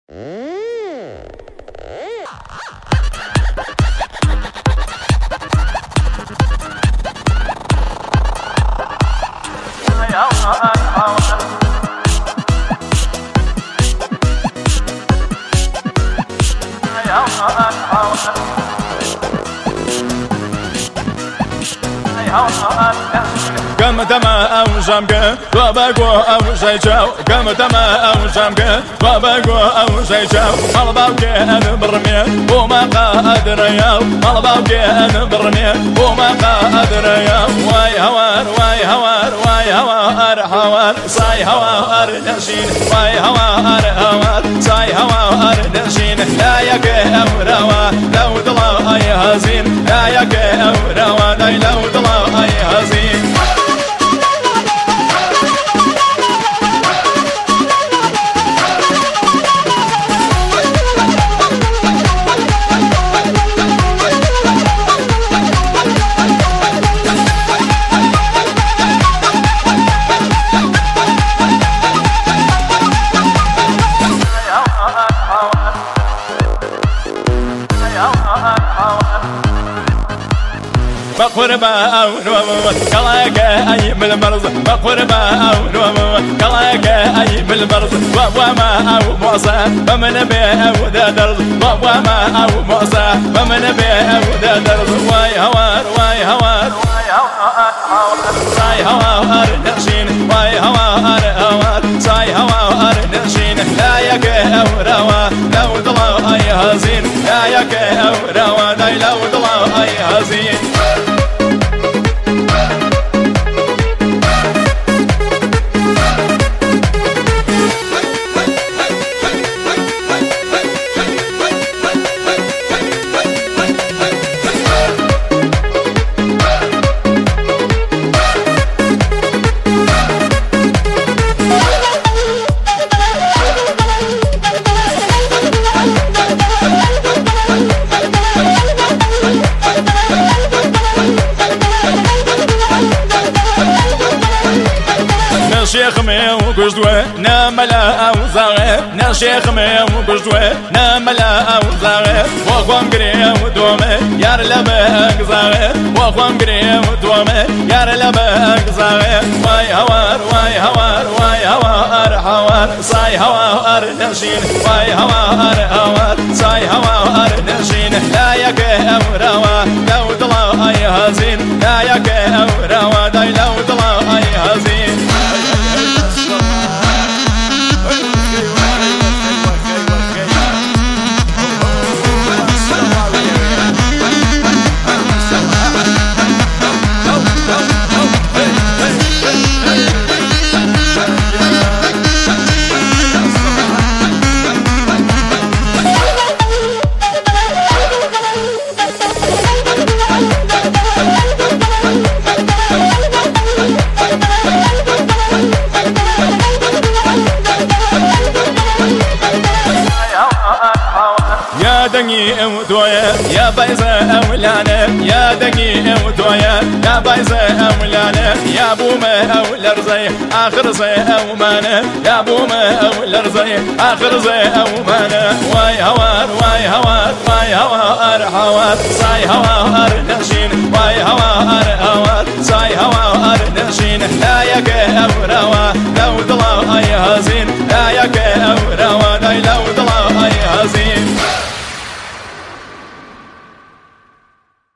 كم تما أو جامك وبقو أو شيشاو كم تما أو جامك وبقو أو شيشاو مالباوك أنا برمي وما قادر ياو مالباوك أنا برمي وما قادر ياو واي هوار واي هوار واي هوار هوار صاي هوار نشين واي هوار هوار صاي هوار نشين لا يك أو روا لو طلع أي هزين لا يك أو روا لو طلع أي هزين بقربا أو نوم كلاك أي بالمرض بقربا أو نوم كلاك أي بالمرض وما أو موسى بمن بي أو ذا درض وما أو موسى بمن بي أو ذا درض واي هوار واي هوار صاي هوار نشين واي هوار هوار صاي هوار نشين لا يك أو روا لو ضلا أي هزين لا يك أو روا لو ضلا أي هزين شيخ ميو قجدوه ناملا أو زاغي نشيخ ميو قجدوه ناملا أو زاغي وخوام قريم دومي يار لباك زاغي وخوام قريم دومي يار لباك زاغي واي هوار واي هوار واي هوار هوار صاي هوار نشين واي هوار هوار صاي هوار نشين لا يك أو روا لو طلع أي هزين لا يك أو روا لو طلع أي هزين يا دقي وتويا يا بايزة أولانا يا دقي وتويا يا بايزة أولانا يا بوما أو الأرزي آخر زي أو مانا يا بوما أو الأرزي آخر زي أو مانا واي هوار واي هوار واي هوار هوار صاي هوار نشين واي هوار هوار صاي هوار نشين لا يك أو روا لو طلع أي